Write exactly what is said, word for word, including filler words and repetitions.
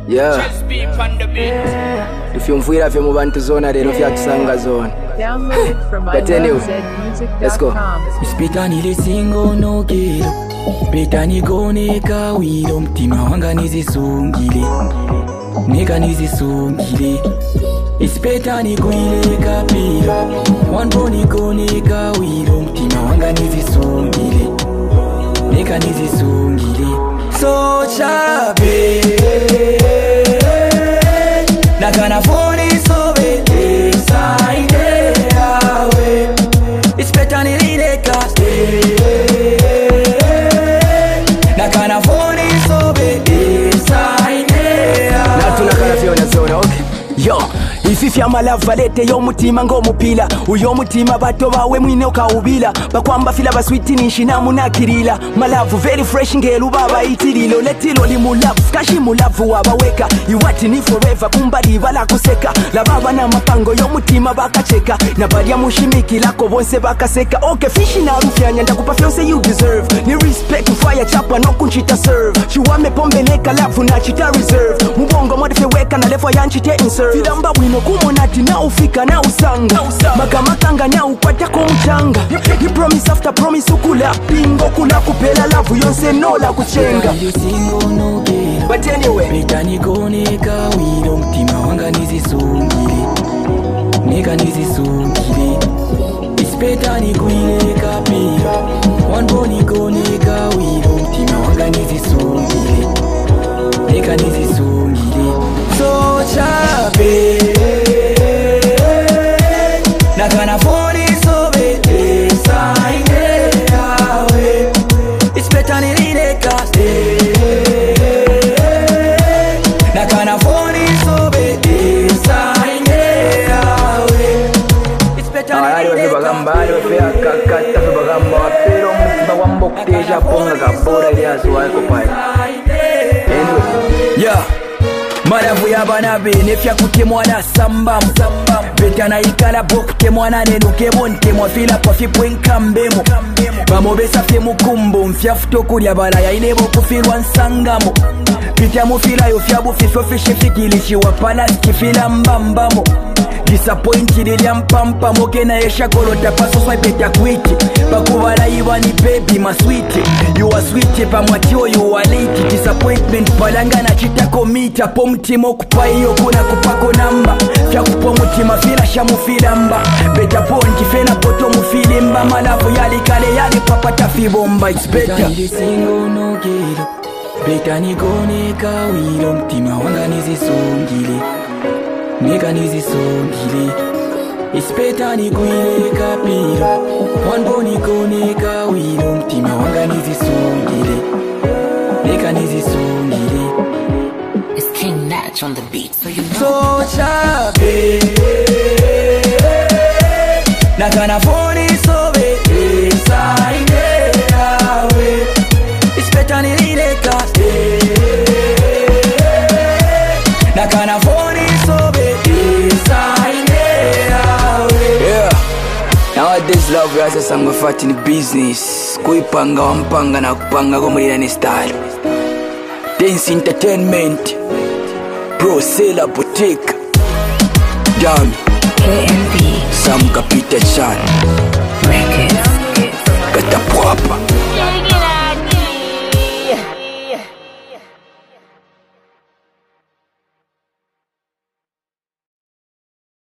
Yeah. If you mvuira vyo mubantu zona rero vyatusanga zona. But anyway, let's go. Ispitani le singo no gero Betani gone ka wiro mtima wanga nizisungile Nega nizisungile Ispitani kuile ka piro Wanboni gone ka wiro mtima wanga nizisungile Nega nizisungile So chabe Nakana foni sobe Saide awe Ispitani lile ka Nakana foni sobe Saide awe Na tunakana fiona zona, okay? Yo, ififi amalavu valete yo mutima ngo mupila Uyo mutima bato bawe mwine ukawubila Bakwamba fila baswiti nishina munakirila Malavu very fresh ngelu baba itililo Letilo li mulavu, kashi mulavu wabaweka Iwati ni forever kumbali bala kuseka La baba na mapango yo mutima bakacheka Na badia mushimiki lako bonse bakaseka Okay, fishi na rufya nyanda kupa fyonse you deserve Ni respect fire chapa no kunchita serve Chiwame pombe neka lavu na chita reserve Mubongo modife weka na levo yanchite inserve Filamba wino kumonati na ufika na usanga Maga makanga na ukwata kumchanga Ni promise after promise ukula Pingo kula kupela lavu yonse no la kuchenga But anyway Betani gone ka wiro mtima wanga nizisungile Nega nizisungile Ispetani kuile ka piro Wanboni gone ka wiro mtima wanga nizisungile Nega nizisungile So chabe Nakana foni sobe Saide awe Ispetani lile ka Nakana foni sobe Saide awe Ispetani lile ka Bagambari wafea kakata Bagamba wapero mtima wambokteja Ponga kabora iliasu wako pai Anyway Yeah Maravu ya banabe nefya kutemwana sambamu Betana ikala bokutemwana nenuke ntemwa fila kwa fipwenka mbemo Bamobesa fe mukumbo mfya futokulya balaya inebo kufirwa nsangamo Pita mufila yo fyabu fifo fishe fikilishi wapala skifila mbambamo Disappointed ilya mpampa moke na esha kolota paso swipeta kwiti Bakubala iwa ni baby ma sweet You are sweet pa mwatio you are late Disappointment palanga na chita komita Po mtimo kupa iyo kuna kupako namba Fya kupo mutima fila shamu filamba Beta ponji fena poto mufilimba Malavu yali kale yali papata fibomba It's better Beta nili singo no gero Beta nigone ka wiro mtima wanga nizisungile Nega nizisungile Ispetani kuile ka piro Wanboni gone ka wiro mtima wanga nizisungile Nega nizisungile It's King Natch on the beat, so you know. So chabe Nakana foni sobe Saide awe Ispetani lile ka Nakana foni sobe Saide awe Yeah. Nowadays love yasa sangwe fati ni business Kuipanga wampanga na kupanga kumulina ni style Dance Entertainment Pro Sela Boutique Jam K M B Sam Kapita Chan Records. Kata Pwapa